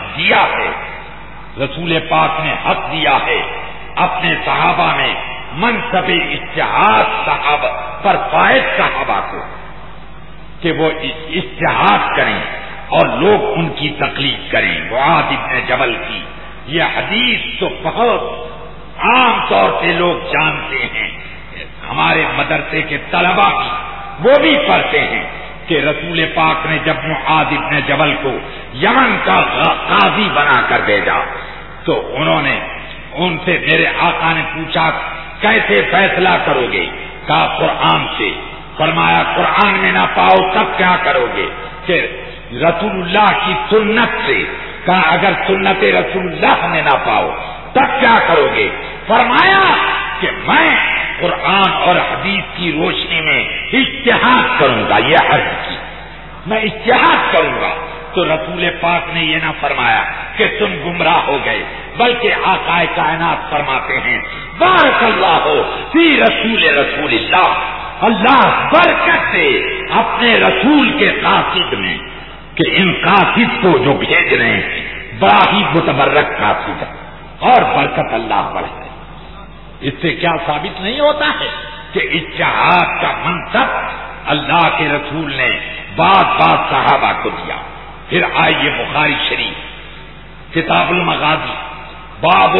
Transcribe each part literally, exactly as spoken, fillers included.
دیا ہے، رسول پاک نے حق دیا ہے اپنے صحابہ میں منصب اجتہاد صحابہ پر فائز صحابہ کو کہ وہ اجتہاد کریں اور لوگ ان کی تقلید کریں. معاذ بن جبل کی یہ حدیث تو بہت عام طور سے لوگ جانتے ہیں، ہمارے مدرسے کے طلبا بھی وہ بھی پڑھتے ہیں کہ رسول پاک نے جب معاذ بن جبل کو یمن کا قاضی بنا کر بھیجا تو انہوں نے ان سے میرے آقا نے پوچھا کیسے فیصلہ کرو گے؟ کہا قرآن سے. فرمایا قرآن میں نہ پاؤ تب کیا کرو گے؟ کہ رسول اللہ کی سنت سے. کہا اگر سنت رسول اللہ میں نہ پاؤ تب کیا کرو گے؟ فرمایا کہ میں قرآن اور حدیث کی روشنی میں اجتہاد کروں گا. یہ حد کی میں اجتہاد کروں گا. تو رسول پاک نے یہ نہ فرمایا کہ تم گمراہ ہو گئے، بلکہ آقا کائنات فرماتے ہیں بارک اللہ فی رسول رسول اللہ، اللہ برکت دے اپنے رسول کے قاصد میں، کہ ان قاصد کو جو بھیج رہے ہیں بڑا ہی متبرک قاصد ہے اور برکت اللہ بڑھے. اس سے کیا ثابت نہیں ہوتا ہے کہ اجتہاد کا منصب اللہ کے رسول نے بات بات صحابہ کو دیا. پھر آئیے بخاری شریف کتاب المغازی باب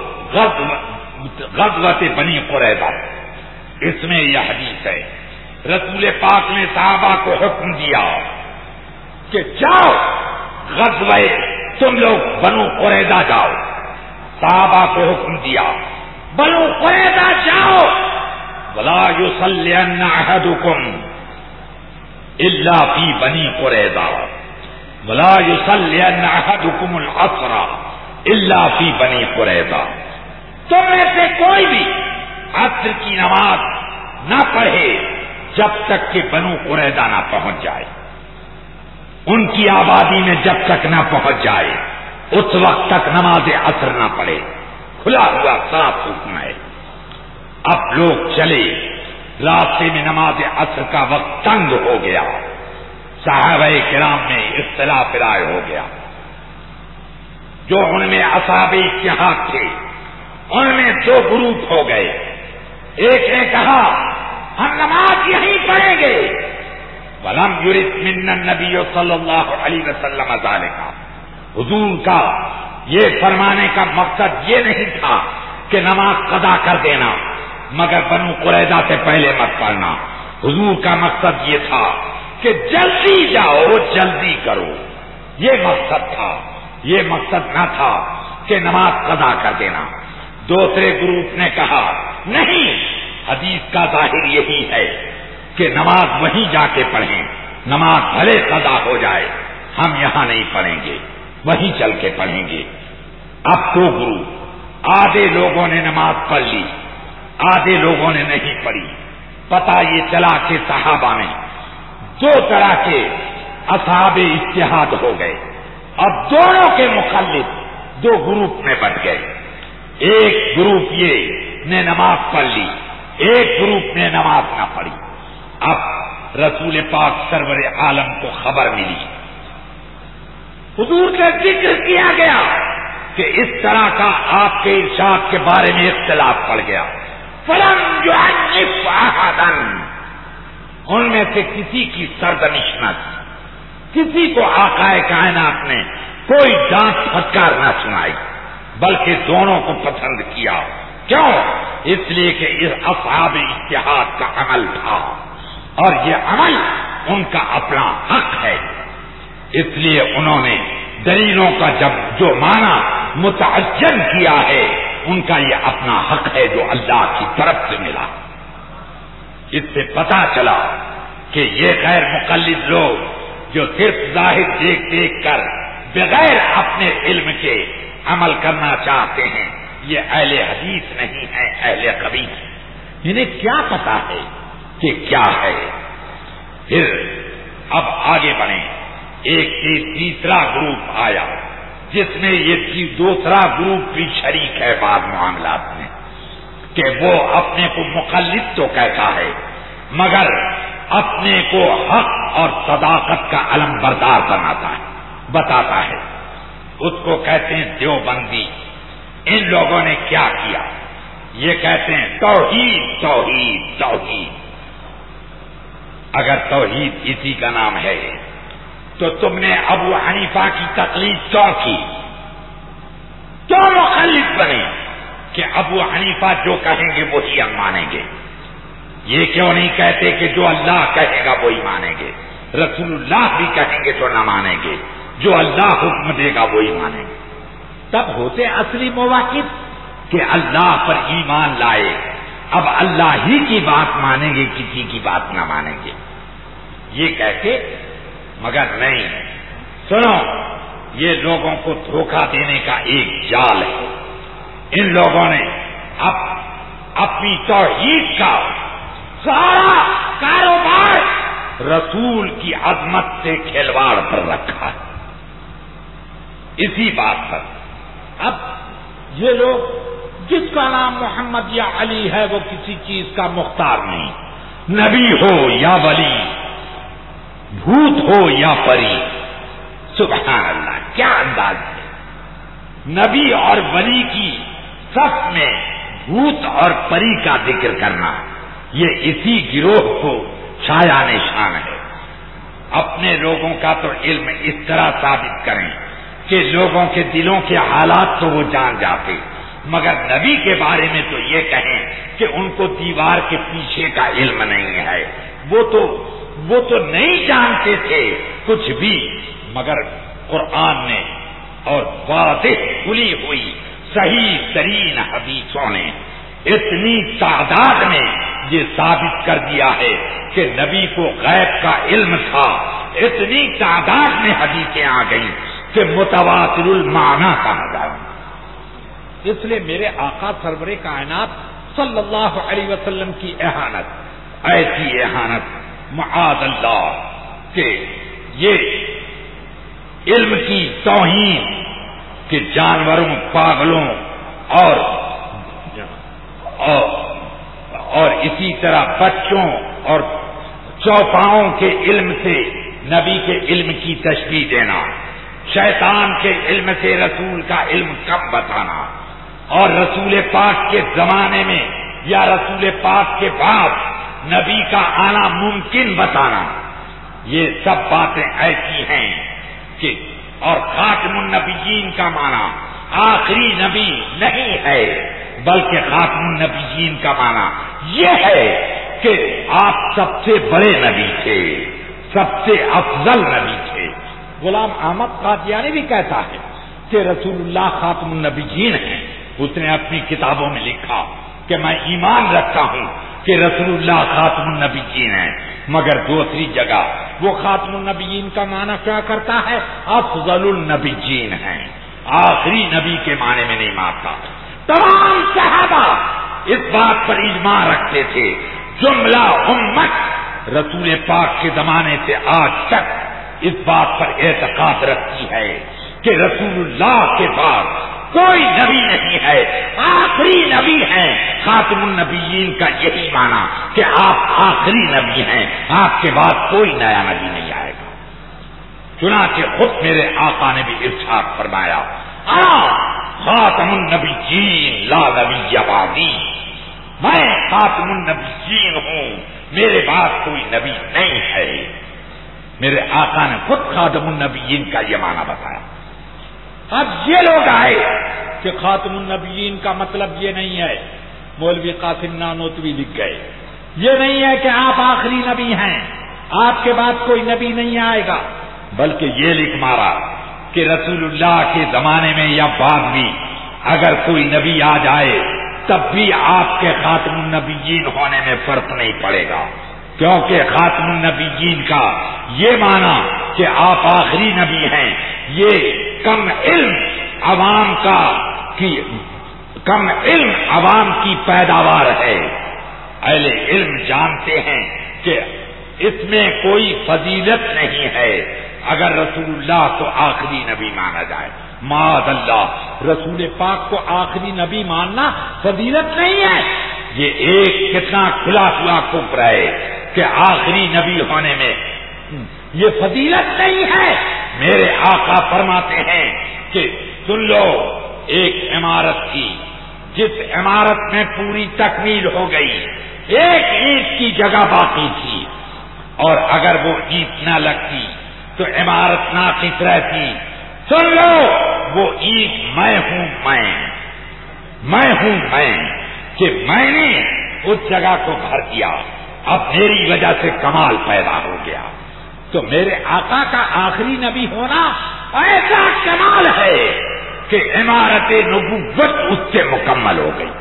غزوۃ بنی قریظہ، اس میں یہ حدیث ہے رسول پاک نے صحابہ کو حکم دیا کہ جاؤ غزوہ تم لوگ بنو قریظہ جاؤ. صحابہ کو حکم دیا بنو قریظہ جاؤ، ولا یصلین احدکم الا فی بنی قریظہ ولا یصلین احدکم العصر الا فی بنی قریظہ. تم میں سے کوئی بھی عصر کی نماز نہ پڑھے جب تک کہ بنو قریظہ نہ پہنچ جائے، ان کی آبادی میں جب تک نہ پہنچ جائے اس وقت تک نماز عصر نہ پڑھے. کھلا ہوا صاف حکم ہے. اب لوگ چلے، راستے میں نماز عصر کا وقت تنگ ہو گیا، صحابہ کرام میں اختلاف رائے ہو گیا. جو ان میں اصحاب اجتہاد تھے ان میں دو گروپ ہو گئے. ایک نے کہا ہم نماز یہیں پڑھیں گے، وَلَمْ يُرِدْ مِنَّا النَّبِيُّ صلی اللہ علیہ وسلم ذَلِكَ. حضور کا یہ فرمانے کا مقصد یہ نہیں تھا کہ نماز قضا کر دینا مگر بنو قریظہ سے پہلے مت پڑھنا. حضور کا مقصد یہ تھا کہ جلدی جاؤ جلدی کرو، یہ مقصد تھا. یہ مقصد نہ تھا کہ نماز قضا کر دینا. دوسرے گروپ نے کہا نہیں، حدیث کا ظاہر یہی ہے کہ نماز وہیں جا کے پڑھیں، نماز بھلے قضا ہو جائے ہم یہاں نہیں پڑھیں گے، وہیں چل کے پڑھیں گے. اب دو گروپ، آدھے لوگوں نے نماز پڑھ لی، آدھے لوگوں نے نہیں پڑھی. پتہ یہ چلا کہ صحابہ میں دو طرح کے اصحاب اجتہاد ہو گئے اور دونوں کے مخالف دو گروپ میں بٹ گئے. ایک گروپ یہ نے نماز پڑھ لی، ایک گروپ نے نماز نہ پڑھی. اب رسول پاک سرور عالم کو خبر ملی، حضور کا ذکر کیا گیا کہ اس طرح کا آپ کے ارشاد کے بارے میں اختلاف پڑ گیا. فلم يعنف احدا، ان میں سے کسی کی سرزنش نہ کی، کسی کو آقا کائنات نے کوئی ڈانٹ پھٹکار نہ سنائی، بلکہ دونوں کو پسند کیا. کیوں؟ اس لیے کہ اس اصحاب اجتہاد کا عمل تھا اور یہ عمل ان کا اپنا حق ہے. اس لیے انہوں نے دلیلوں کا جب جو معنی متعین کیا ہے ان کا یہ اپنا حق ہے جو اللہ کی طرف سے ملا. اس سے پتا چلا کہ یہ غیر مقلد لوگ جو صرف ظاہر دیکھ دیکھ کر بغیر اپنے علم کے عمل کرنا چاہتے ہیں یہ اہل حدیث نہیں ہے، اہل خبیث. انہیں کیا پتا ہے کہ کیا ہے. پھر اب آگے بڑھیں. ایک تیسرا گروپ آیا جس میں یہ دوسرا گروپ بھی شریک ہے بعض معاملات میں کہ وہ اپنے کو مقلد تو کہتا ہے مگر اپنے کو حق اور صداقت کا علم بردار بناتا ہے، بتاتا ہے. اس کو کہتے ہیں دیوبندی. ان لوگوں نے کیا کیا؟ یہ کہتے ہیں توحید توحید توحید. اگر توحید اسی کا نام ہے تو تم نے ابو حنیفہ کی تقلید کیوں کی؟ کیوں مخالف بنے کہ ابو حنیفہ جو کہیں گے وہی ہم مانیں گے؟ یہ کیوں نہیں کہتے کہ جو اللہ کہے گا وہی مانیں گے؟ رسول اللہ بھی کہیں گے تو نہ مانیں گے، جو اللہ حکم دے گا وہی مانیں گے. تب ہوتے اصلی مواقف کہ اللہ پر ایمان لائے، اب اللہ ہی کی بات مانیں گے، کسی کی بات نہ مانیں گے. یہ کہتے مگر نہیں. سنو، یہ لوگوں کو دھوکہ دینے کا ایک جال ہے. ان لوگوں نے اب اپنی توحید کا سارا کاروبار رسول کی عظمت سے کھلواڑ پر رکھا ہے. اسی بات پر اب یہ لوگ جس کا نام محمد یا علی ہے وہ کسی چیز کا مختار نہیں، نبی ہو یا ولی، بھوت ہو یا پری. سبحان اللہ، کیا انداز ہے! نبی اور ولی کی صف میں بھوت اور پری کا ذکر کرنا، یہ اسی گروہ کو چھایا نشان ہے. اپنے لوگوں کا تو علم اس طرح ثابت کریں کہ لوگوں کے دلوں کے حالات تو وہ جان جاتے، مگر نبی کے بارے میں تو یہ کہیں کہ ان کو دیوار کے پیچھے کا علم نہیں ہے. وہ تو وہ تو نہیں جانتے تھے کچھ بھی، مگر قرآن نے اور واضح کھلی ہوئی صحیح ترین حدیثوں نے اتنی تعداد میں یہ ثابت کر دیا ہے کہ نبی کو غیب کا علم تھا. اتنی تعداد میں حدیثیں آ گئیں کہ متواتر المعنی کہا جائے. اس لیے میرے آقا سرور کائنات صلی اللہ علیہ وسلم کی اہانت، ایسی اہانت معاذ اللہ کہ یہ علم کی توہین کہ جانوروں، پاگلوں اور اور, اور اسی طرح بچوں اور چوپاؤں کے علم سے نبی کے علم کی تشبیہ دینا، شیطان کے علم سے رسول کا علم کم بتانا، اور رسول پاک کے زمانے میں یا رسول پاک کے بعد نبی کا آنا ممکن بتانا، یہ سب باتیں ایسی ہیں کہ اور خاتم النبیین کا معنی آخری نبی نہیں ہے، بلکہ خاتم النبیین کا معنی یہ ہے کہ آپ سب سے بڑے نبی تھے، سب سے افضل نبی تھے. غلام احمد قادیانی بھی کہتا ہے کہ رسول اللہ خاتم النبیین ہیں. اس نے اپنی کتابوں میں لکھا کہ میں ایمان رکھتا ہوں کہ رسول اللہ خاتم النبیین ہیں، مگر دوسری جگہ وہ خاتم النبیین کا معنی کیا کرتا ہے؟ افضل النبیین ہیں، آخری نبی کے معنی میں نہیں مانتا. تمام صحابہ اس بات پر اجماع رکھتے تھے، جملہ امت رسول پاک کے زمانے سے آج تک اس بات پر اعتقاد رکھتی ہے کہ رسول اللہ کے بعد کوئی نبی نہیں ہے، آخری نبی ہیں. خاتم النبیین کا یہی معنی کہ آپ آخری نبی ہیں، آپ کے بعد کوئی نیا نبی نہیں آئے گا. چنانچہ خود میرے آقا نے بھی ارشاد فرمایا، انا خاتم النبیین لا نبی بعدی، میں خاتم النبیین ہوں، میرے بعد کوئی نبی نہیں ہے. میرے آقا نے خود خاتم النبیین کا یہ معنی بتایا. اب یہ لوگ آئے کہ خاتم النبیین کا مطلب یہ نہیں ہے، مولوی قاسم نانوتوی لکھ گئے، یہ نہیں ہے کہ آپ آخری نبی ہیں، آپ کے بعد کوئی نبی نہیں آئے گا، بلکہ یہ لکھ مارا کہ رسول اللہ کے زمانے میں یا بعد بھی اگر کوئی نبی آ جائے تب بھی آپ کے خاتم النبیین ہونے میں فرق نہیں پڑے گا، کیونکہ خاتم النبیین کا یہ معنی کہ آپ آخری نبی ہیں یہ کم علم عوام کا کی کم علم عوام کی پیداوار ہے. اہل علم جانتے ہیں کہ اس میں کوئی فضیلت نہیں ہے اگر رسول اللہ کو آخری نبی مانا جائے. معاذ اللہ، رسول پاک کو آخری نبی ماننا فضیلت نہیں ہے. یہ ایک کتنا کھلا ہوا کفر ہے کہ آخری نبی ہونے میں یہ فضیلت نہیں ہے. میرے آقا فرماتے ہیں کہ سن لو، ایک عمارت تھی جس عمارت میں پوری تکمیل ہو گئی، ایک اینٹ کی جگہ باقی تھی، اور اگر وہ اینٹ نہ لگتی تو عمارت ناقص رہتی۔ سن لو، وہ اینٹ میں ہوں، میں میں ہوں میں کہ میں نے اس جگہ کو بھر دیا، اب میری وجہ سے کمال پیدا ہو گیا۔ تو میرے آقا کا آخری نبی ہونا ایسا کمال ہے کہ عمارت نبوت اس سے مکمل ہو گئی۔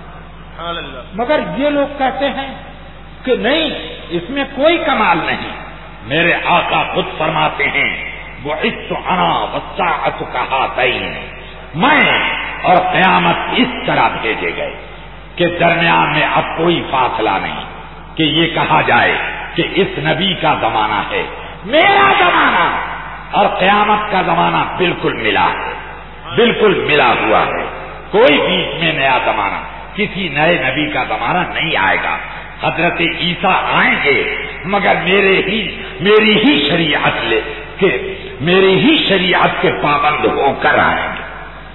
مگر یہ لوگ کہتے ہیں کہ نہیں، اس میں کوئی کمال نہیں۔ میرے آقا خود فرماتے ہیں، بعثت انا والساعۃ کہاتین، میں اور قیامت اس طرح بھیجے گئے کہ درمیان میں اب کوئی فاصلہ نہیں کہ یہ کہا جائے کہ اس نبی کا زمانہ ہے، میرا زمانہ اور قیامت کا زمانہ بالکل ملا ہے، بالکل ملا ہوا ہے۔ کوئی بیچ میں نیا زمانہ، کسی نئے نبی کا زمانہ نہیں آئے گا۔ حضرت عیسیٰ آئیں گے مگر میرے ہی میری ہی شریعت لے کہ میری ہی شریعت کے پابند ہو کر آئیں گے،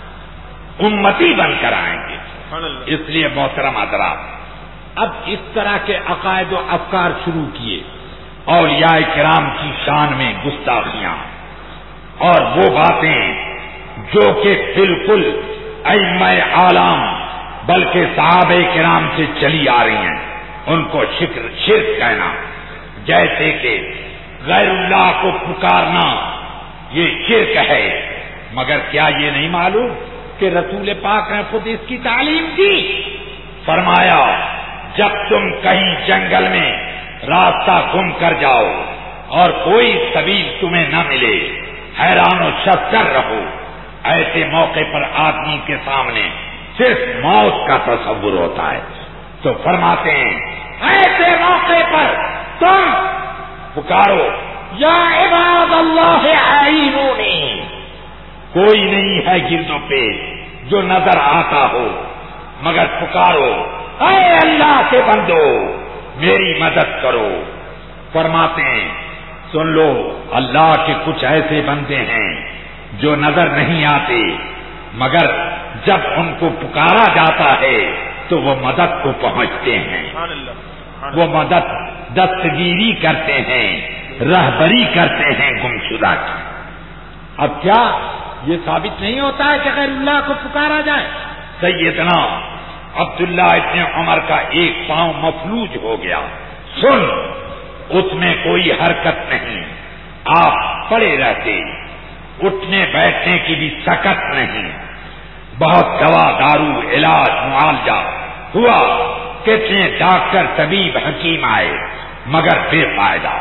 امتی بن کر آئیں گے۔ اس لیے محترم حضرات، اب اس طرح کے عقائد و افکار شروع کیے، اولیاء کرام کی شان میں گستاخیاں اور وہ باتیں جو کہ بالکل ائمہ عالم بلکہ صحابہ کرام سے چلی آ رہی ہیں، ان کو شکر شرک کہنا، جیسے کہ غیر اللہ کو پکارنا یہ شرک ہے۔ مگر کیا یہ نہیں معلوم کہ رسول پاک نے خود اس کی تعلیم دی؟ فرمایا، جب تم کہیں جنگل میں راستہ گم کر جاؤ اور کوئی سبیل تمہیں نہ ملے، حیران و شکر رہو، ایسے موقع پر آدمی کے سامنے صرف موت کا تصور ہوتا ہے، تو فرماتے ہیں ایسے موقع پر تم پکارو، یا عباد اللہ اعینونی، کوئی نہیں ہے گرد و پیش جو نظر آتا ہو، مگر پکارو، اے اللہ کے بندو میری مدد کرو۔ فرماتے ہیں سن لو، اللہ کے کچھ ایسے بندے ہیں جو نظر نہیں آتے، مگر جب ان کو پکارا جاتا ہے تو وہ مدد کو پہنچتے ہیں، وہ مدد دستگیری کرتے ہیں، رہبری کرتے ہیں گمشدہ کی۔ اب کیا یہ ثابت نہیں ہوتا ہے کہ غیر اللہ کو پکارا جائے؟ سیدنا عبداللہ ابن عمر کا ایک پاؤں مفلوج ہو گیا، سن اس میں کوئی حرکت نہیں، آپ پڑے رہتے، اٹھنے بیٹھنے کی بھی سکت نہیں، بہت دوا دارو علاج معالجہ ہوا، کتنے ڈاکٹر طبیب حکیم آئے مگر بے فائدہ۔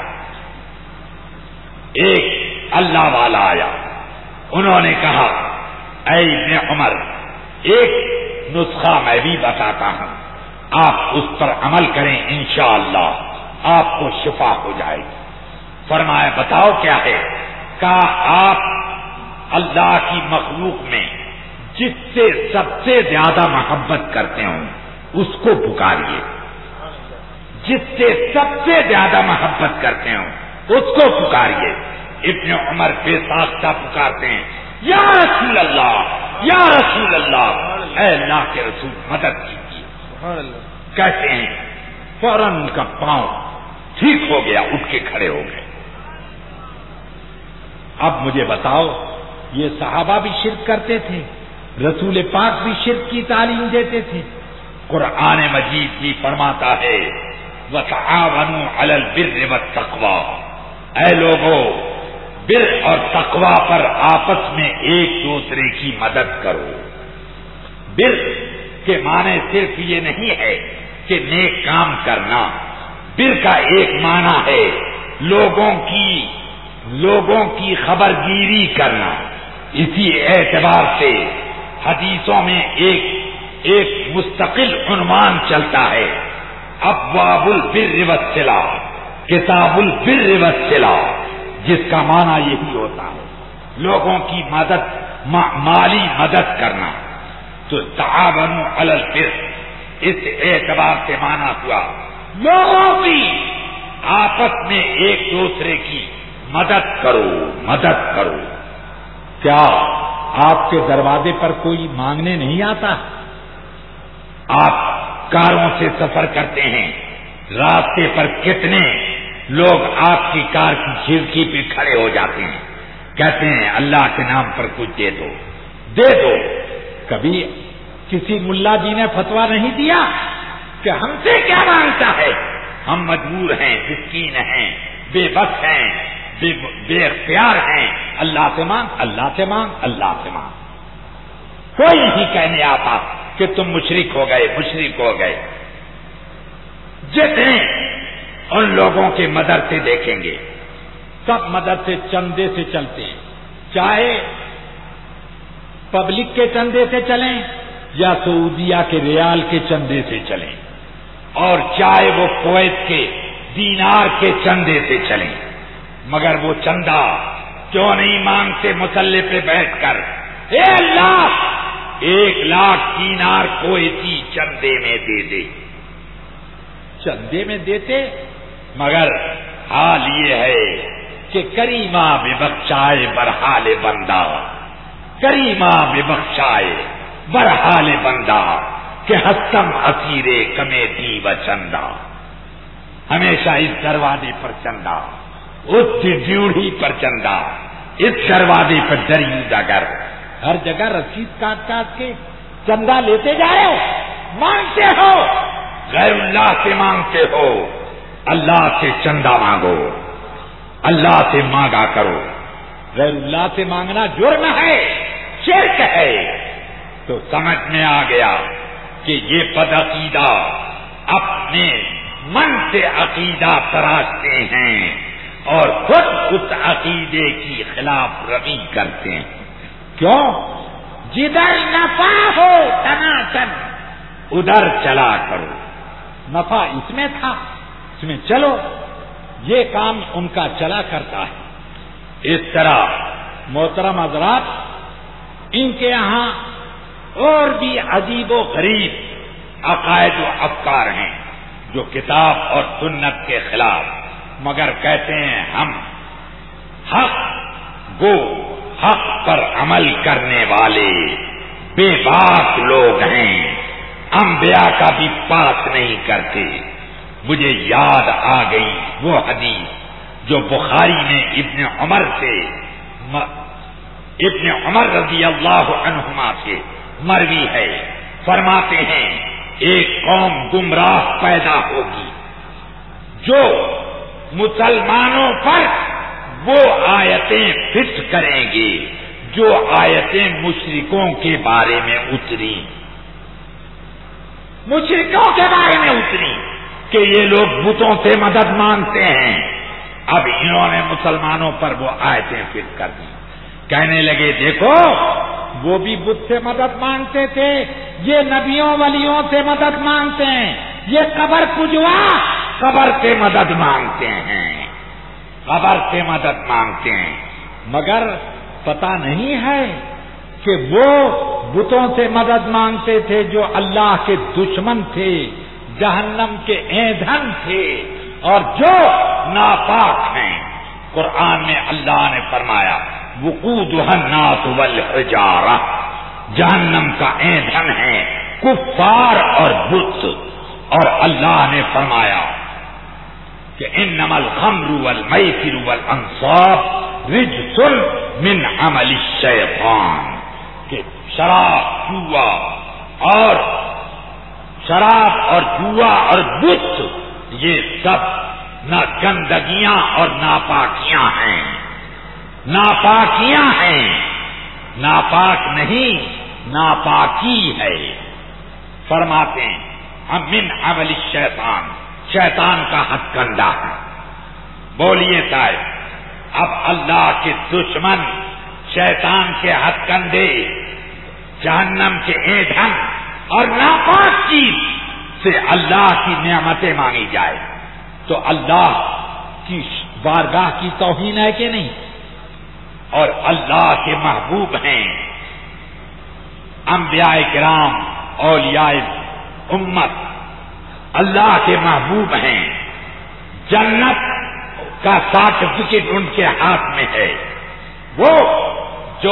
ایک اللہ والا آیا، انہوں نے کہا، اے ابن عمر ایک نسخہ میں بھی بتاتا ہوں، آپ اس پر عمل کریں، انشاءاللہ آپ کو شفا ہو جائے گی۔ فرمایا بتاؤ کیا ہے؟ کہا آپ اللہ کی مخلوق میں جس سے سب سے زیادہ محبت کرتے ہوں اس کو پکاریے، جس سے سب سے زیادہ محبت کرتے ہوں اس کو پکاریے۔ ابن عمر بے ساختہ پکارتے ہیں، یا رسول اللہ، یا رسول اللہ، اے اللہ کے رسول مدد کیجیے۔ کہتے ہیں فوراً ان کا پاؤں ٹھیک ہو گیا، اٹھ کے کھڑے ہو گئے۔ اب مجھے بتاؤ، یہ صحابہ بھی شرک کرتے تھے، رسول پاک بھی شرک کی تعلیم دیتے تھے۔ قرآن مجید بھی فرماتا ہے، وَتَعَاوَنُوا عَلَى الْبِرِّ وَالتَّقْوَىٰ، اے لوگو بر اور تقوی پر آپس میں ایک دوسرے کی مدد کرو۔ بر کے معنی صرف یہ نہیں ہے کہ نیک کام کرنا، بر کا ایک معنی ہے لوگوں کی لوگوں کی خبرگیری کرنا۔ اسی اعتبار سے حدیثوں میں ایک ایک مستقل عنوان چلتا ہے، ابواب البر والصلہ، کتاب البر والصلہ، جس کا معنی یہی ہوتا ہے لوگوں کی مدد، مالی مدد کرنا۔ تو تعاونوا علی البر اس اعتبار سے معنی ہوا لوگوں کی آپس میں ایک دوسرے کی مدد کرو، مدد کرو۔ کیا آپ کے دروازے پر کوئی مانگنے نہیں آتا؟ آپ کاروں سے سفر کرتے ہیں، راستے پر کتنے لوگ آپ کی کار کی کھڑکی پہ کھڑے ہو جاتے ہیں، کہتے ہیں اللہ کے نام پر کچھ دے دو دے دو کبھی کسی ملا جی نے فتویٰ نہیں دیا کہ ہم سے کیا مانگتا ہے؟ ہم مجبور ہیں، مسکین ہیں، بے بس ہیں، بے, بے اختیار ہیں، اللہ سے مانگ اللہ سے مانگ اللہ سے مانگ۔ کوئی نہیں کہنے آتا کہ تم مشرک ہو گئے مشرک ہو گئے۔ جتنے ان لوگوں کے مدرسے دیکھیں گے سب مدرسے چندے سے چلتے ہیں، چاہے پبلک کے چندے سے چلیں یا سعودیہ کے ریال کے چندے سے چلیں، اور چاہے وہ کویت کے دینار کے چندے سے چلیں، مگر وہ چندہ کیوں نہیں مانگتے مسلح پہ بیٹھ کر، اے اللہ ایک لاکھ دینار کویتی چندے میں دے دے، چندے میں دیتے، مگر حال یہ ہے کہ کریمہ بے بخشائے برحال بندہ، کریمہ بے بخشائے برحال بندہ کہ ہستم اسیرے کمیٹی و چندہ، ہمیشہ اس دروازے پر چندہ، اس ڈیوڑی پر چندہ، اس دروازے پر دریودہ گر، ہر جگہ رسید کاٹ کاٹ کے چندہ لیتے جا رہے ہو، مانگتے ہو، غیر اللہ سے مانگتے ہو، اللہ سے چندہ مانگو، اللہ سے مانگا کرو۔ غیر اللہ سے مانگنا جرم ہے، شرک ہے۔ تو سمجھ میں آ گیا کہ یہ بدعقیدہ اپنے من سے عقیدہ تراشتے ہیں اور خود اس عقیدے کی خلاف روی کرتے ہیں۔ کیوں؟ جدھر نفع ہو ٹناٹن ادھر چلا کرو، نفع اس میں تھا اس میں چلو، یہ کام ان کا چلا کرتا ہے۔ اس طرح محترم حضرات، ان کے یہاں اور بھی عجیب و غریب عقائد و افکار ہیں جو کتاب اور سنت کے خلاف، مگر کہتے ہیں ہم حق گو، حق پر عمل کرنے والے بے باک لوگ ہیں، انبیاء کا بھی پاس نہیں کرتے۔ مجھے یاد آ گئی وہ حدیث جو بخاری نے ابن عمر سے ابن عمر رضی اللہ عنہما سے مروی ہے، فرماتے ہیں ایک قوم گمراہ پیدا ہوگی جو مسلمانوں پر وہ آیتیں فٹ کریں گے جو آیتیں مشرکوں کے بارے میں اتری، مشرکوں کے بارے میں اتری کہ یہ لوگ بتوں سے مدد مانگتے ہیں۔ اب انہوں نے مسلمانوں پر وہ آیتیں فٹ کر دی، کہنے لگے دیکھو وہ بھی بت سے مدد مانگتے تھے، یہ نبیوں ولیوں سے مدد مانگتے ہیں، یہ قبر پجوا قبر سے مدد مانگتے ہیں، قبر سے مدد مانگتے ہیں، مگر پتہ نہیں ہے کہ وہ بتوں سے مدد مانگتے تھے جو اللہ کے دشمن تھے، جہنم کے ایندھن تھے اور جو ناپاک ہیں۔ قرآن میں اللہ نے فرمایا وقودها الناس والحجارہ، جہنم کا ایندھن ہے کفار اور بت، اور اللہ نے فرمایا کہ انما الخمر والمیسر والانصاب رجس من عمل الشیطان، کہ شراب جوا اور شراب اور جوا اور بت یہ سب نہ گندگیاں اور ناپاکیاں ہیں، ناپاکیاں ہیں، ناپاک نہیں ناپاکی ہے۔ فرماتے ہیں ہم من عمل الشیطان، شیطان کا ہتھ کنڈا ہے۔ بولیے صاحب اب اللہ کے دشمن شیطان کے ہتھ کنڈے، جہنم کے ایندھن اور ناپاک چیز سے اللہ کی نعمتیں مانگی جائے تو اللہ کی بارگاہ کی توہین ہے کہ نہیں؟ اور اللہ کے محبوب ہیں انبیاء کرام، اولیاء امت، اللہ کے محبوب ہیں، جنت کا سرٹیفکیٹ ان کے ہاتھ میں ہے، وہ جو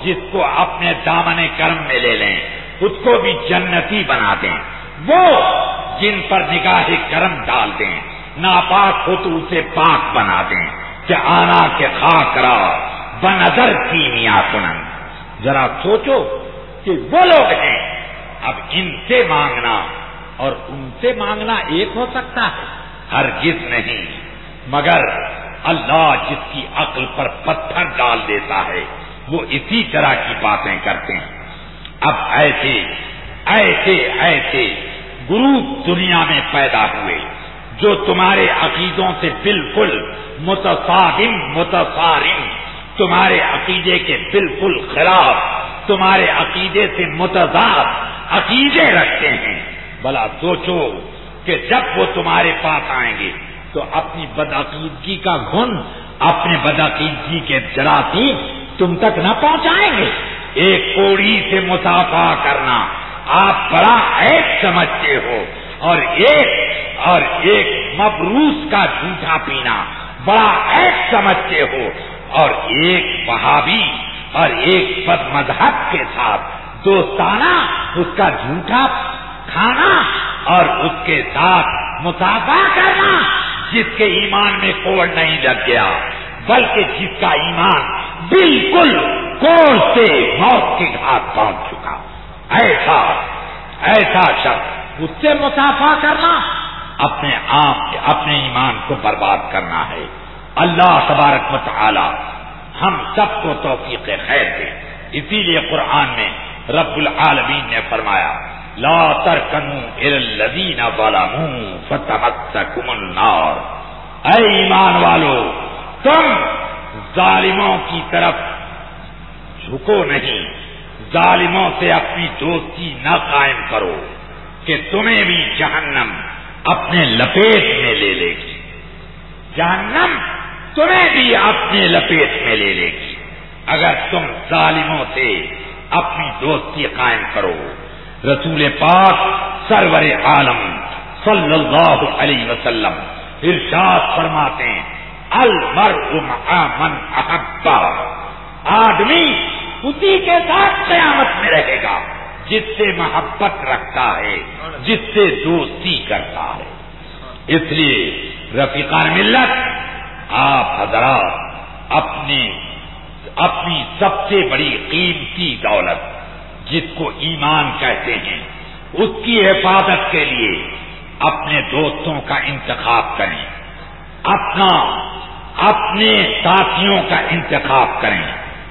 جس کو اپنے دامن کرم میں لے لیں اس کو بھی جنتی بنا دیں، وہ جن پر نگاہ کرم ڈال دیں، ناپاک ہو تو اسے پاک بنا دیں کہ آنا کے خاک را بنظر کیمیا کنن۔ ذرا سوچو کہ وہ لوگ ہیں، اب ان سے مانگنا اور ان سے مانگنا ایک ہو سکتا ہے؟ ہرگز نہیں، مگر اللہ جس کی عقل پر پتھر ڈال دیتا ہے وہ اسی طرح کی باتیں کرتے ہیں۔ اب ایسے ایسے ایسے گروپ دنیا میں پیدا ہوئے جو تمہارے عقیدوں سے بالکل متصادم متصارم، تمہارے عقیدے کے بالکل خلاف، تمہارے عقیدے سے متضاد عقیدے رکھتے ہیں۔ بھلا سوچو کہ جب وہ تمہارے پاس آئیں گے تو اپنی بدعقیدگی کا گھن، اپنے بدعقیدگی کے جراثیم تم تک نہ پہنچائیں گے۔ ایک کوڑی سے مصافحہ کرنا آپ بڑا عیب سمجھتے ہو، اور ایک اور ایک مبروس کا جھوٹا پینا بڑا عیب سمجھتے ہو، اور ایک وہابی اور ایک بد مذہب کے ساتھ دوستانہ اس کا جھوٹا کھانا اور اس کے ساتھ مصافحہ کرنا، جس کے ایمان میں کوڑ نہیں لگ گیا بلکہ جس کا ایمان بالکل کوڑ سے موت کے گھاٹ پہنچ چکا، ایسا ایسا شخص اس سے مصافحہ کرنا اپنے آپ اپنے ایمان کو برباد کرنا ہے۔ اللہ تبارک و تعالی ہم سب کو توفیق خیر دے۔ اسی لیے قرآن میں رب العالمین نے فرمایا لا ترکنوا الی الذین ظلموا فتمسکم النار، اے ایمان والو تم ظالموں کی طرف جھکو نہیں، ظالموں سے اپنی دوستی نہ قائم کرو کہ تمہیں بھی جہنم اپنے لپیٹ میں لے لے گی، جہنم تمہیں بھی اپنے لپیٹ میں لے لے گی اگر تم ظالموں سے اپنی دوستی قائم کرو۔ رسول پاک سرور عالم صلی اللہ علیہ وسلم ارشاد فرماتے ہیں المرء مع من احب، آدمی اسی کے ساتھ قیامت میں رہے گا جس سے محبت رکھتا ہے، جس سے دوستی کرتا ہے۔ اس لیے رفیقان ملت آپ حضرات اپنے اپنی سب سے بڑی قیمتی دولت جس کو ایمان کہتے ہیں اس کی حفاظت کے لیے اپنے دوستوں کا انتخاب کریں، اپنا اپنے ساتھیوں کا انتخاب کریں۔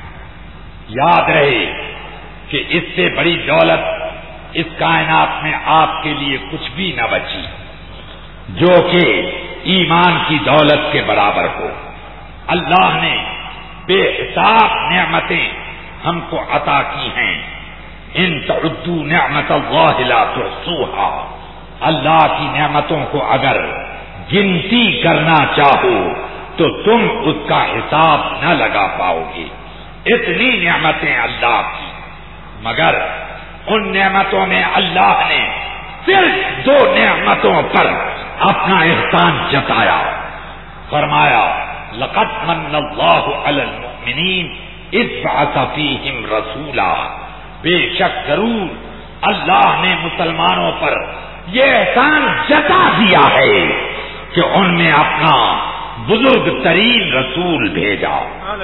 یاد رہے کہ اس سے بڑی دولت اس کائنات میں آپ کے لیے کچھ بھی نہ بچی جو کہ ایمان کی دولت کے برابر ہو۔ اللہ نے بے حساب نعمتیں ہم کو عطا کی ہیں، ان تعدوا نعمت اللہ لا تحصوها، اللہ کی نعمتوں کو اگر گنتی کرنا چاہو تو تم اس کا حساب نہ لگا پاؤ گے، اتنی نعمتیں اللہ کی۔ مگر ان نعمتوں میں اللہ نے صرف دو نعمتوں پر اپنا احسان جتایا، فرمایا لقد من اللہ علی المؤمنین اذ بعث فیہم رسولا، بے شک ضرور اللہ نے مسلمانوں پر یہ احسان جتا دیا ہے کہ ان میں اپنا بزرگ ترین رسول بھیجا۔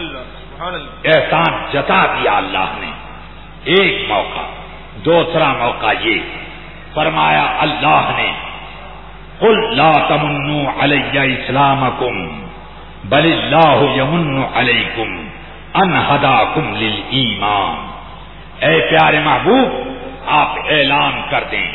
احسان جتا دیا اللہ نے ایک موقع۔ دوسرا موقع یہ فرمایا اللہ نے قل لا تمنوا علی اسلامکم بل اللہ یمن علیکم ان ہداکم للایمان، اے پیارے محبوب آپ اعلان کر دیں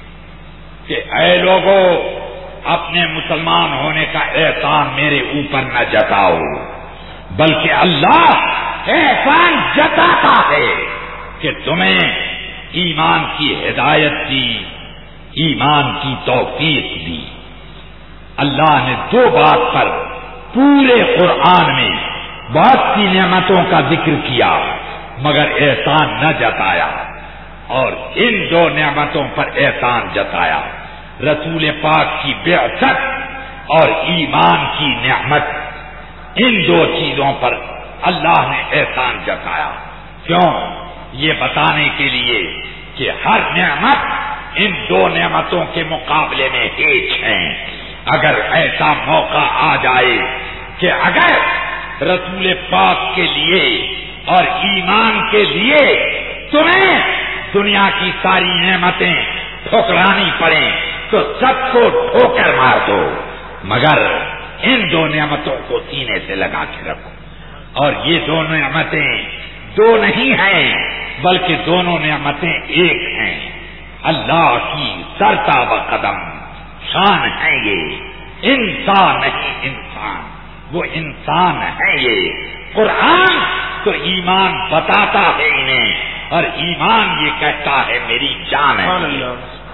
کہ اے لوگوں اپنے مسلمان ہونے کا احسان میرے اوپر نہ جتاؤ بلکہ اللہ احسان جتاتا ہے کہ تمہیں ایمان کی ہدایت دی، ایمان کی توفیق دی۔ اللہ نے دو بات پر پورے قرآن میں بہت سی نعمتوں کا ذکر کیا مگر احسان نہ جتایا، اور ان دو نعمتوں پر احسان جتایا، رسول پاک کی بعثت اور ایمان کی نعمت، ان دو چیزوں پر اللہ نے احسان جتایا۔ کیوں؟ یہ بتانے کے لیے کہ ہر نعمت ان دو نعمتوں کے مقابلے میں ہیچ ہیں. اگر ایسا موقع آ جائے کہ اگر رسول پاک کے لیے اور ایمان کے لیے تمہیں دنیا کی ساری نعمتیں ٹھکرانی پڑیں تو سب کو ٹھوکر مار دو، مگر ان دو نعمتوں کو سینے سے لگا کے رکھو. اور یہ دو نعمتیں دو نہیں ہیں بلکہ دونوں نعمتیں ایک ہیں. اللہ کی سرتا و قدم شان ہے یہ، انسان نہیں انسان، وہ انسان ہے یہ. قرآن تو ایمان بتاتا ہے انہیں، اور ایمان یہ کہتا ہے میری جان ہے.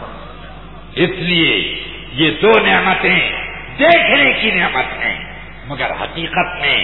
اس لیے یہ دو نعمتیں دیکھنے کی نعمت ہیں، مگر حقیقت میں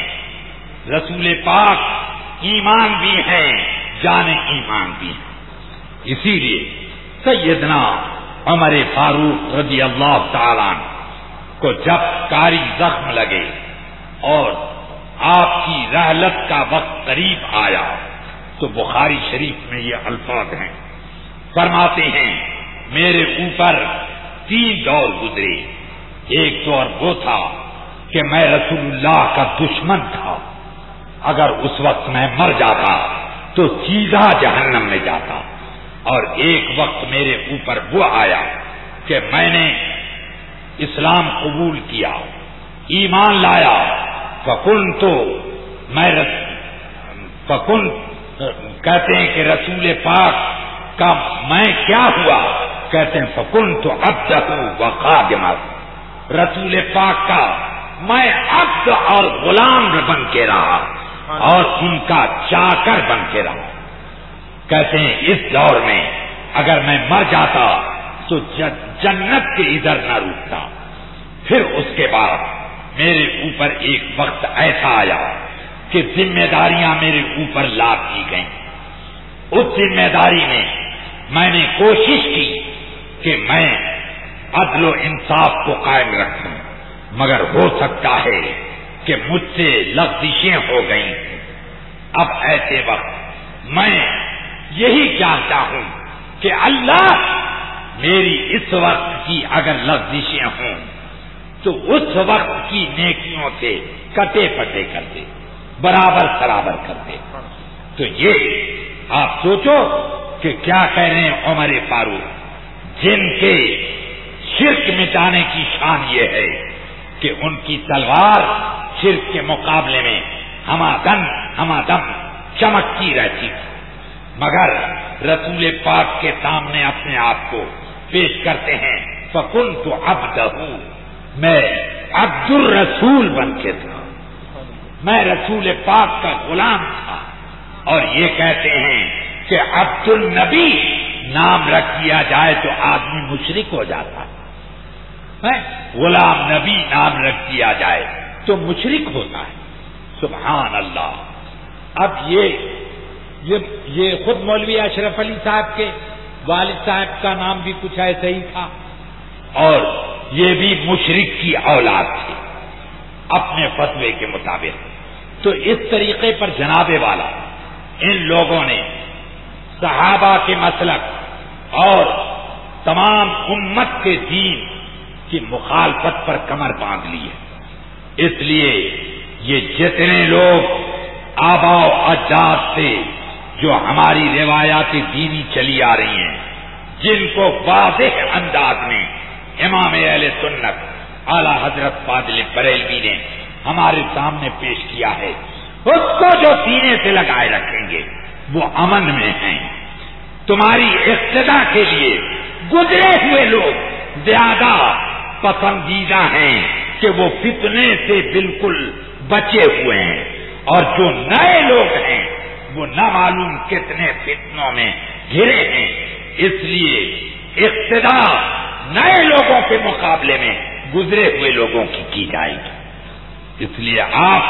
رسول پاک ایمان بھی ہے، جان ایمان بھی ہے. اسی لیے سیدنا عمر فاروق رضی اللہ تعالیٰ عنہ کو جب کاری زخم لگے اور آپ کی رحلت کا وقت قریب آیا تو بخاری شریف میں یہ الفاظ ہیں، فرماتے ہیں میرے اوپر تین دور گزرے. ایک دور وہ تھا کہ میں رسول اللہ کا دشمن تھا، اگر اس وقت میں مر جاتا تو سیدھا جہنم میں جاتا. اور ایک وقت میرے اوپر وہ آیا کہ میں نے اسلام قبول کیا، ایمان لایا. فکن تو میں رس... فکن کہتے ہیں کہ رسول پاک کا میں کیا ہوا؟ کہتے ہیں فکن تو عبد و خادم، رسول پاک کا میں عبد اور غلام بن کے رہا اور ان کا چاکر بن کے رہا. کہتے ہیں اس دور میں اگر میں مر جاتا تو جنت کے ادھر نہ رکتا. پھر اس کے بعد میرے اوپر ایک وقت ایسا آیا کہ ذمہ داریاں میرے اوپر لاد دی گئیں. اس ذمہ داری میں میں نے کوشش کی کہ میں عدل و انصاف کو قائم رکھوں، مگر ہو سکتا ہے کہ مجھ سے لغزشیں ہو گئیں. اب ایسے وقت میں یہی چاہتا ہوں کہ اللہ میری اس وقت کی اگر لغزشیں ہوں تو اس وقت کی نیکیوں سے کٹے پٹے کر دے، برابر برابر کر دے. تو یہ آپ سوچو کہ کیا کہہ رہے ہیں عمر فاروق، جن کے شرک مٹانے کی شان یہ ہے کہ ان کی تلوار شرک کے مقابلے میں ہمادم ہمادم چمکتی رہتی تھی، مگر رسول پاک کے سامنے اپنے آپ کو پیش کرتے ہیں. فَكُنْتُ عَبْدَهُ، میں عبد الرسول بن کے تھا، میں رسول پاک کا غلام تھا. اور یہ کہتے ہیں کہ عبد النبی نام رکھ دیا جائے تو آدمی مشرک ہو جاتا ہے، غلام نبی نام رکھ دیا جائے تو مشرک ہوتا ہے. سبحان اللہ. اب یہ یہ یہ خود مولوی اشرف علی صاحب کے والد صاحب کا نام بھی کچھ ایسا ہی تھا، اور یہ بھی مشرک کی اولاد تھی اپنے فتوے کے مطابق. تو اس طریقے پر جناب والا ان لوگوں نے صحابہ کے مسلک اور تمام امت کے دین کی مخالفت پر کمر باندھ لی ہے. اس لیے یہ جتنے لوگ آبا و اجداد سے جو ہماری روایات دینی چلی آ رہی ہیں، جن کو واضح انداز میں امام اہل سنت اعلی حضرت فاضل بریلوی نے ہمارے سامنے پیش کیا ہے، اس کو جو سینے سے لگائے رکھیں گے وہ امن میں ہیں. تمہاری اقتدا کے لیے گزرے ہوئے لوگ زیادہ پسندیدہ ہیں کہ وہ فتنے سے بالکل بچے ہوئے ہیں، اور جو نئے لوگ ہیں وہ نہ معلوم کتنے فتنوں میں گھرے ہیں. اس لیے اقتدا نئے لوگوں کے مقابلے میں گزرے ہوئے لوگوں کی کی جائے گی. اس لیے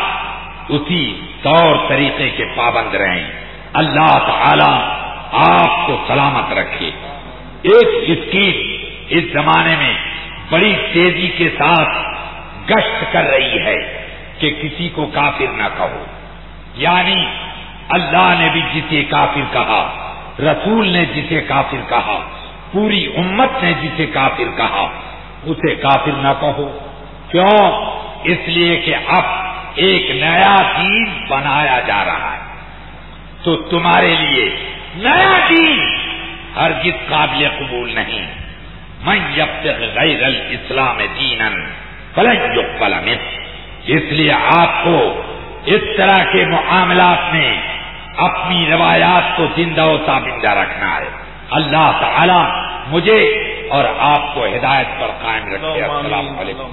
آپ اسی طور طریقے کے پابند رہیں. اللہ تعالی آپ کو سلامت رکھے. ایک اسکیم اس زمانے میں بڑی تیزی کے ساتھ گشت کر رہی ہے کہ کسی کو کافر نہ کہو، یعنی اللہ نے بھی جسے کافر کہا، رسول نے جسے کافر کہا، پوری امت نے جسے کافر کہا، اسے کافر نہ کہو۔ کیوں؟ اس لیے کہ اب ایک نیا دین بنایا جا رہا ہے، تو تمہارے لیے نیا دین ہرگز قابل قبول نہیں۔ من یبتغ غیر الاسلام دینا فلن یقبل منہ۔ اس لیے آپ کو اس طرح کے معاملات میں اپنی روایات کو زندہ و تابندہ رکھنا ہے۔ اللہ تعالی مجھے اور آپ کو ہدایت پر قائم رکھے۔ السلام علیکم۔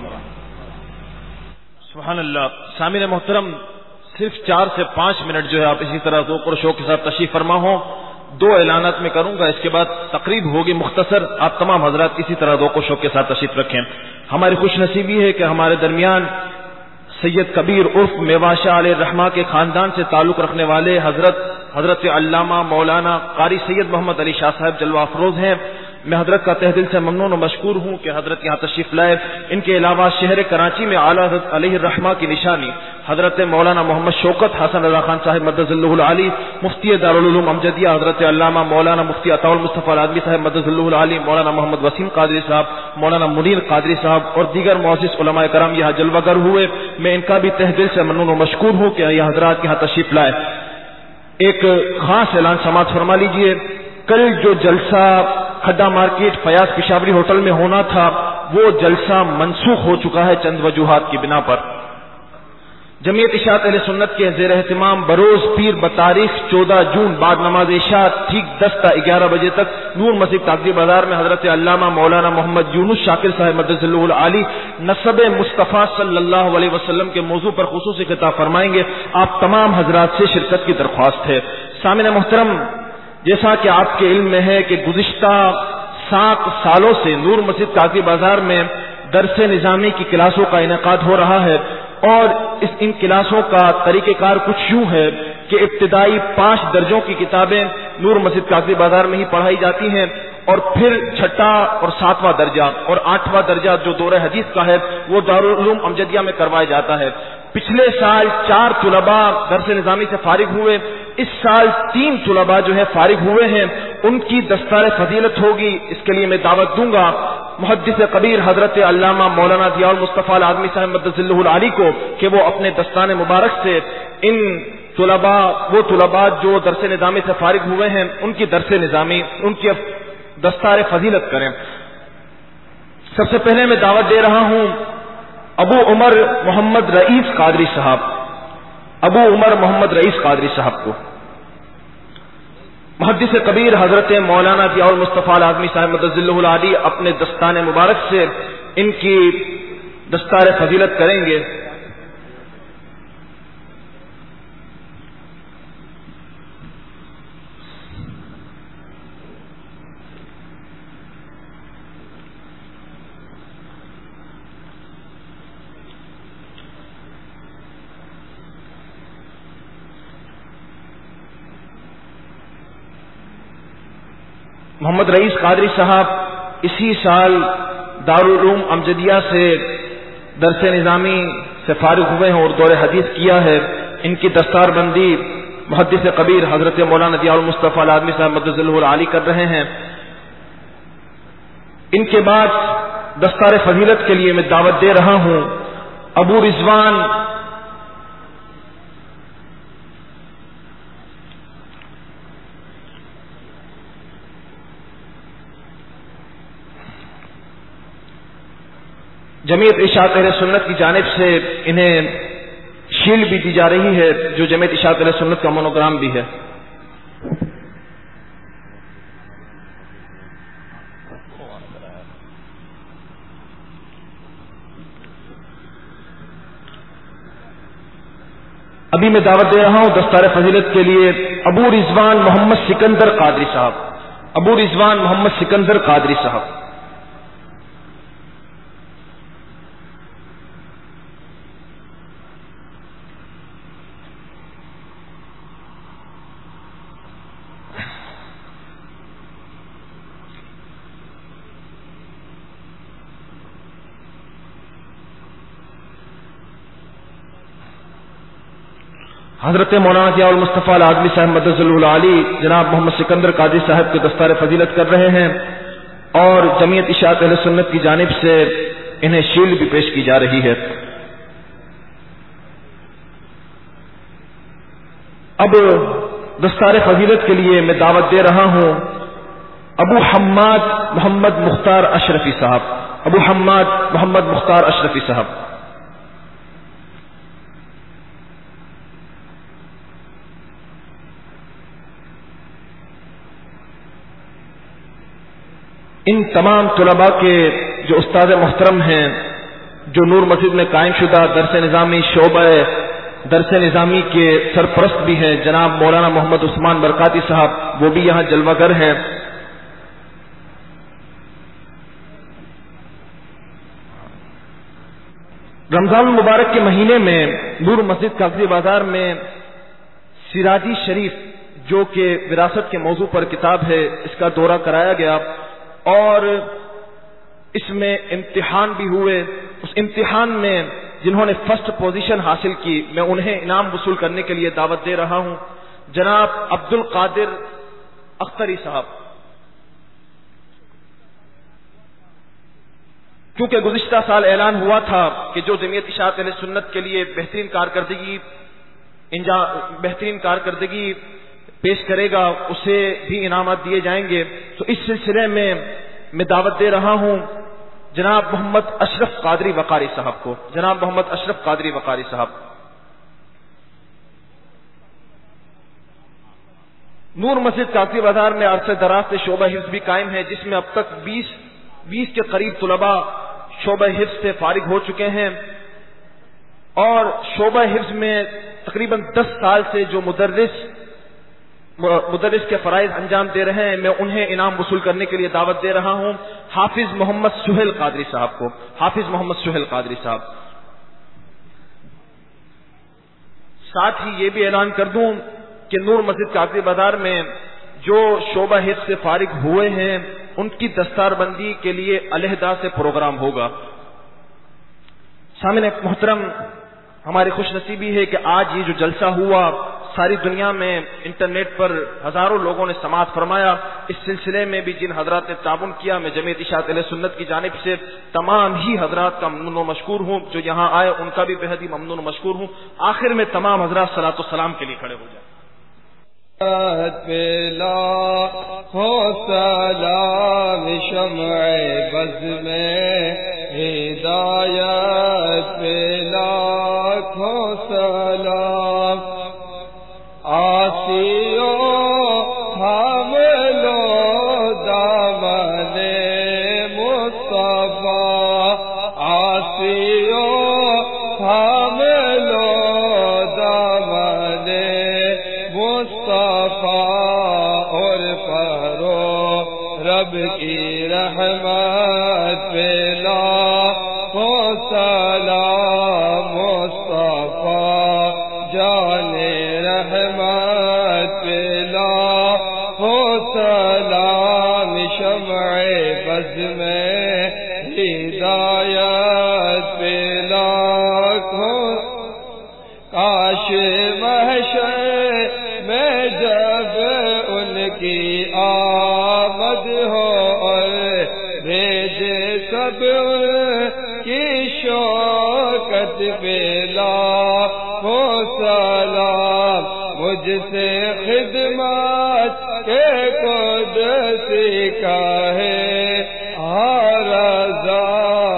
سبحان اللہ۔ سامعین محترم، صرف چار سے پانچ منٹ جو ہے آپ اسی طرح ذوق اور شوق کے ساتھ تشریف فرما ہوں۔ دو اعلانات میں کروں گا، اس کے بعد تقریب ہوگی مختصر۔ آپ تمام حضرات اسی طرح ذوق و شوق کے ساتھ تشریف رکھیں۔ ہماری خوش نصیبی ہے کہ ہمارے درمیان سید کبیر عرف میواں شاہ علیہ الرحمہ کے خاندان سے تعلق رکھنے والے حضرت حضرت علامہ مولانا قاری سید محمد علی شاہ صاحب جلوہ افروز ہیں۔ میں حضرت کا تہ دل سے ممنون و مشکور ہوں کہ حضرت یہاں تشریف لائے۔ ان کے علاوہ شہر کراچی میں اعلیٰ حضرت علیہ الرحمہ کی نشانی حضرت مولانا محمد شوکت حسن رضا خان صاحب مدد اللہ العالی، مفتی دارالعلوم امجدیہ حضرت علامہ مولانا مفتی عطاء المصطفیٰ العالمی صاحب مدد اللہ العالی، مولانا محمد وسیم قادری صاحب، مولانا منیر قادری صاحب اور دیگر معزز علماء کرام یہاں جلوہ گر ہوئے۔ میں ان کا بھی تہ دل سے ممنون و مشکور ہوں کہ یہ حضرات یہاں تشریف لائے۔ ایک خاص اعلان سماعت فرما لیجئے۔ کل جو جلسہ کھڈا مارکیٹ فیاض پشاوری ہوٹل میں ہونا تھا، وہ جلسہ منسوخ ہو چکا ہے چند وجوہات کی بنا پر۔ جمعیت اشاعت اہل سنت کے زیر اہتمام بروز پیر بتاریخ چودہ جون بعد نماز عشاء ٹھیک دس تا گیارہ بجے تک نور مسجد کاغذی بازار میں حضرت علامہ مولانا محمد یونس شاکر صاحب مدد اللہ العالی نسب مصطفیٰ صلی اللہ علیہ وسلم کے موضوع پر خصوصی خطاب فرمائیں گے۔ آپ تمام حضرات سے شرکت کی درخواست ہے۔ سامعین محترم، جیسا کہ آپ کے علم میں ہے کہ گزشتہ سات سالوں سے نور مسجد کاغذی بازار میں درس نظامی کی کلاسوں کا انعقاد ہو رہا ہے، اور اس ان کلاسوں کا طریقہ کار کچھ یوں ہے کہ ابتدائی پانچ درجوں کی کتابیں نور مسجد کاغذی بازار میں ہی پڑھائی جاتی ہیں، اور پھر چھٹا اور ساتواں درجہ اور آٹھواں درجہ جو دورہ حدیث کا ہے وہ دارالعلوم امجدیہ میں کروایا جاتا ہے۔ پچھلے سال چار طلباء درس نظامی سے فارغ ہوئے، اس سال تین طلباء جو ہے فارغ ہوئے ہیں، ان کی دستار فضیلت ہوگی۔ اس کے لیے میں دعوت دوں گا محدث کبیر حضرت علامہ مولانا ضیاء المصطفیٰ العالمی صاحب مدد اللہ العالی کو کہ وہ اپنے دستان مبارک سے ان طلباء وہ طلباء جو درس نظامی سے فارغ ہوئے ہیں ان کی درس نظامی ان کی دستار فضیلت کریں۔ سب سے پہلے میں دعوت دے رہا ہوں ابو عمر محمد رئیس قادری صاحب ابو عمر محمد رئیس قادری صاحب کو۔ محدث کبیر حضرت مولانا ضیاء المصطفیٰ العالمی صاحب مدد اللہ العالی اپنے دستان مبارک سے ان کی دستار فضیلت کریں گے۔ محمد رئیس قادری صاحب اسی سال دارالعلوم امجدیہ سے درس نظامی سے فارغ ہوئے ہیں اور دور حدیث کیا ہے۔ ان کی دستار بندی محدث کبیر حضرت مولانا ضیاء المصطفیٰ العالمی صاحب مدد اللہ العالی کر رہے ہیں۔ ان کے بعد دستار فضیلت کے لیے میں دعوت دے رہا ہوں ابو رضوان جمعیت اشاعت اہل سنت کی جانب سے انہیں شیلڈ بھی دی جا رہی ہے جو جمعیت اشاعت اہل سنت کا مونوگرام بھی ہے۔ ابھی میں دعوت دے رہا ہوں دستار فضیلت کے لیے ابو رضوان محمد سکندر قادری صاحب ابو رضوان محمد سکندر قادری صاحب حضرت مولانا ضیاء المصطفیٰ العظمی صاحب مدثر العالی جناب محمد سکندر قادری صاحب کے دستار فضیلت کر رہے ہیں اور جمعیت اشاعت اہل سنت کی جانب سے انہیں شیلڈ بھی پیش کی جا رہی ہے۔ اب دستار فضیلت کے لیے میں دعوت دے رہا ہوں ابو حماد محمد مختار اشرفی صاحب، ابو حماد محمد مختار اشرفی صاحب۔ ان تمام طلباء کے جو استاد محترم ہیں، جو نور مسجد میں قائم شدہ درس نظامی شعبہ درس نظامی کے سرپرست بھی ہیں، جناب مولانا محمد عثمان برکاتی صاحب، وہ بھی یہاں جلوہ گر ہیں۔ رمضان المبارک کے مہینے میں نور مسجد کاغذی بازار میں سراجی شریف جو کہ وراثت کے موضوع پر کتاب ہے، اس کا دورہ کرایا گیا اور اس میں امتحان بھی ہوئے۔ اس امتحان میں جنہوں نے فرسٹ پوزیشن حاصل کی، میں انہیں انعام وصول کرنے کے لیے دعوت دے رہا ہوں۔ جناب عبد القادر اختری صاحب، کیونکہ گزشتہ سال اعلان ہوا تھا کہ جو جمعیت اشاعت اہل سنت کے لیے بہترین کارکردگی بہترین کارکردگی پیش کرے گا اسے بھی انعامات دیے جائیں گے، تو اس سلسلے میں میں دعوت دے رہا ہوں جناب محمد اشرف قادری وقاری صاحب کو، جناب محمد اشرف قادری وقاری صاحب۔ نور مسجد کاغذی بازار میں عرصہ دراز سے شعبہ حفظ بھی قائم ہے، جس میں اب تک بیس بیس کے قریب طلباء شعبہ حفظ سے فارغ ہو چکے ہیں اور شعبہ حفظ میں تقریباً دس سال سے جو مدرس مدرس کے فرائض انجام دے رہے ہیں، میں انہیں انعام وصول کرنے کے لیے دعوت دے رہا ہوں حافظ محمد سہیل قادری صاحب کو، حافظ محمد سہیل قادری صاحب۔ ساتھ ہی یہ بھی اعلان کر دوں کہ نور مسجد کاغذی بازار میں جو شعبہ حفظ سے فارغ ہوئے ہیں ان کی دستار بندی کے لیے علیحدہ سے پروگرام ہوگا۔ سامعین محترم، ہماری خوش نصیبی ہے کہ آج یہ جو جلسہ ہوا ساری دنیا میں انٹرنیٹ پر ہزاروں لوگوں نے سماعت فرمایا۔ اس سلسلے میں بھی جن حضرات نے تعاون کیا، میں جمعیت اشاعت اہل سنت کی جانب سے تمام ہی حضرات کا ممنون و مشکور ہوں، جو یہاں آئے ان کا بھی بہت ہی ممنون و مشکور ہوں۔ آخر میں تمام حضرات صلاۃ والسلام کے لیے کھڑے ہو جائیں۔ پلا ہو سلام شمع بز میں ہدایت پلا ہو سلام آسیو ہم لو دامن مصطفیٰ آسیو ہم لو دامن مصطفیٰ اور پرو رب کی رحمت پلا ہو سلام مصطفیٰ جانے رحمت پلا ہو سلام شمع بز میں ہدایت پلا ہو کاش محشر میں جب ان کی آمد ہو اور بھیجے سب کی شوکت پلا ہو سلام مجھ سے خدمت کے قدسی کا ہے رضا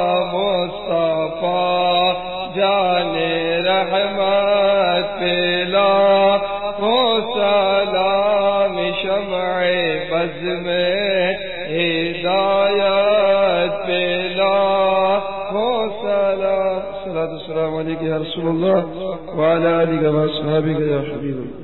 مصطفیٰ جانے رحمت پلا ہو سلام شمع بز میں ہدایت پلا ہو سلام صلاۃ السلام علیکم یا رسول اللہ وعلی آلہ و اصحابہ یا حبیب اللہ۔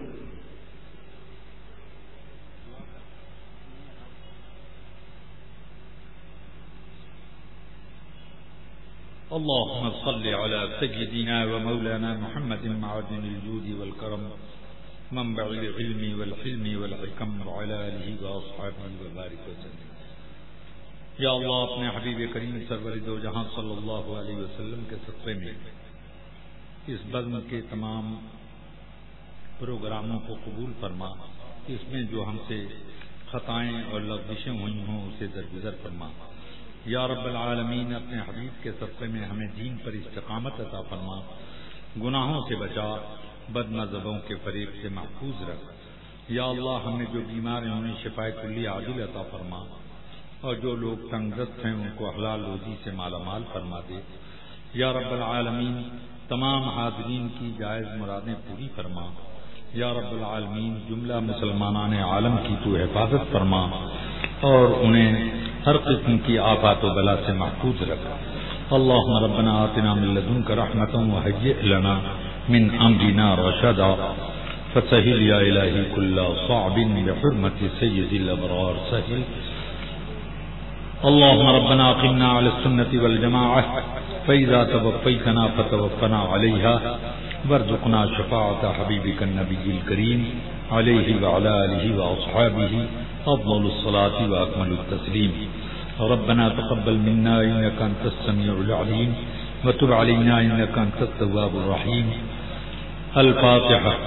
اللهم صل على سيدنا ومولانا محمد معدن الجود والكرم منبع العلم والحلم والحكم وعلى آله وأصحابه وبارك وسلم۔ یا اللہ اپنے حبیب کریم سرور دو جہاں صلی اللہ علیہ وسلم کے صدقے میں اس بزم کے تمام پروگراموں کو قبول فرما، اس میں جو ہم سے خطائیں اور لغزشیں ہوئی ہوں اسے درگزر فرما۔ یا رب العالمین اپنے حبیب کے صدقے میں ہمیں دین پر استقامت عطا فرما، گناہوں سے بچا، بد مذہبوں کے فریب سے محفوظ رکھ۔ یا اللہ ہمیں جو بیمار ہیں انہیں شفائے کلی عاجل عطا فرما، اور جو لوگ تنگ دست ہیں ان کو حلال روزی سے مالا مال فرما دے۔ یا رب العالمین تمام حاضرین کی جائز مرادیں پوری فرما۔ یا رب العالمین جملہ مسلمانان عالم کی تو حفاظت فرما اور انہیں ہر قسم کی آفات و بلا سے محفوظ رکھ۔ اللهم ربنا آتنا من لدنك رحمة وهيئ لنا من امرنا رشدا فسهل يا الهي كل صعب بحرمة سيد الابرار سهل۔ اللهم ربنا اقمنا على السنة والجماعة فإذا توفيتنا فتوفنا عليها وارزقنا شفاعة حبيبك النبي الكريم عليه وعلى آله وأصحابه أفضل الصلاة وأكمل التسليم۔ ربنا تقبل منا إنك أنت السميع العليم وتب علينا إنك أنت التواب الرحيم۔ الفاتحة۔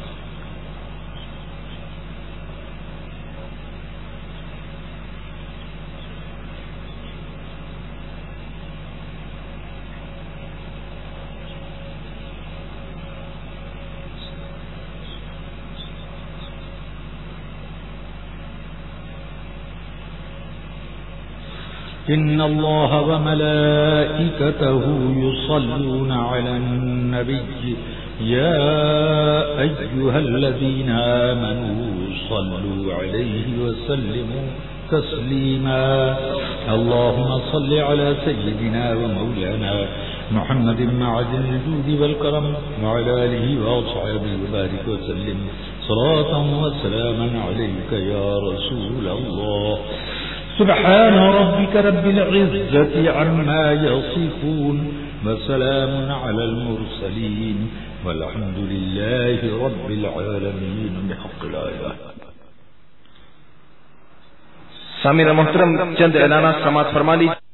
إن الله وملائكته يصلون على النبي يا أيها الذين آمنوا صلوا عليه وسلموا تسليما۔ اللهم صل على سيدنا ومولانا محمد معدن الجود والكرم وعلى آله وأصحابه وبارك وسلم صلاة وسلاما عليك يا رسول الله۔ سبحان ربك رب العزة عما يصفون وسلام على المرسلين والحمد لله رب العالمين بحق لا إله۔ سامعین محترم چند اعلانات سماعت فرما لیجیے۔